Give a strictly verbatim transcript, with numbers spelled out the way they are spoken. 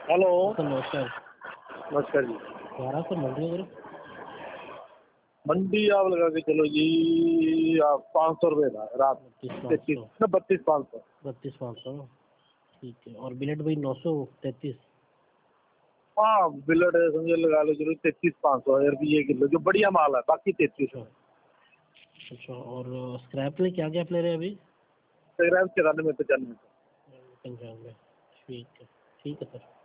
Hello sir नमस्कार। नमस्कार जी। क्या रहा सर मंडी वगैरह? मंडी आप लगा के चलो जी, आप पाँच सौ रुपये था रात। बत्तीस पाँच तैतीस सौ ना बत्तीस पाँच सौ। बत्तीस पाँच सौ ठीक है। और बिलेट भाई नौ सौ तैंतीस। हाँ बिलेट समझे लगा लो चलो तैतीस पाँच सौ रुपये किलो जो बढ़िया माल है, बाकी तैतीस अच्छा है। अच्छा। और स्क्रैप में क्या क्या ले रहे हैं अभी? ग्राम चौरानवे पचानवे। पंचानवे। ठीक है ठीक है सर।